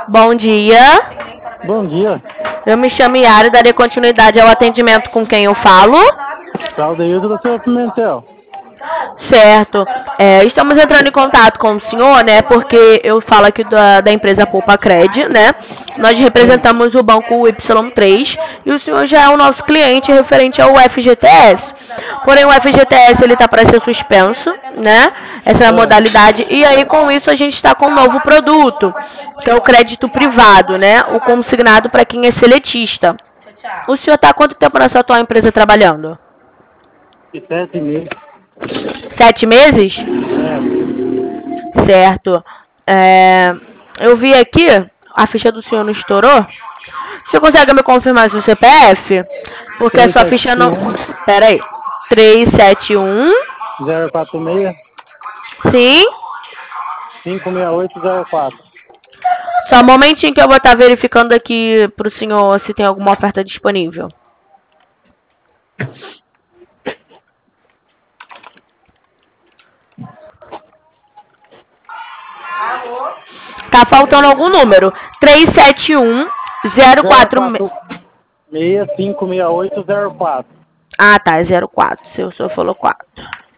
Bom dia. Bom dia. Eu me chamo Yara e darei continuidade ao atendimento com quem eu falo. Claudeildo da Silva Pimentel. Certo. Estamos entrando em contato com o senhor, né? Porque eu falo aqui da empresa Poupa Cred, né? Nós representamos o banco Y3 e o senhor já é o nosso cliente referente ao FGTS. Porém, o FGTS ele está para ser suspenso, né? Essa é a modalidade. E aí, com isso, a gente está com um novo produto, que é o crédito privado, né? O consignado para quem é seletista. O senhor está há quanto tempo na sua atual empresa trabalhando? 7 meses. 7 meses? Certo. Eu vi aqui, a ficha do senhor não estourou. O senhor consegue me confirmar seu CPF? Porque a sua ficha não... Pera aí. 371... 046 Sim? 56804. Só um momentinho que eu vou estar verificando aqui pro senhor se tem alguma oferta disponível. Tá faltando algum número. 371 046. 56804. Ah, tá. É 04. Se o senhor falou 4.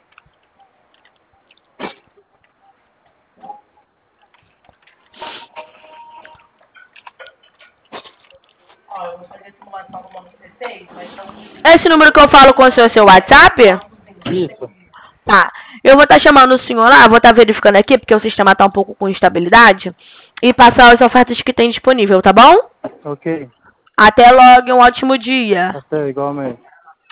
Esse número que eu falo com o senhor é seu WhatsApp? Isso. Tá. Eu vou estar chamando o senhor lá, vou estar verificando aqui, porque o sistema tá um pouco com instabilidade, e passar as ofertas que tem disponível, tá bom? Ok. Até logo, um ótimo dia. Até igualmente.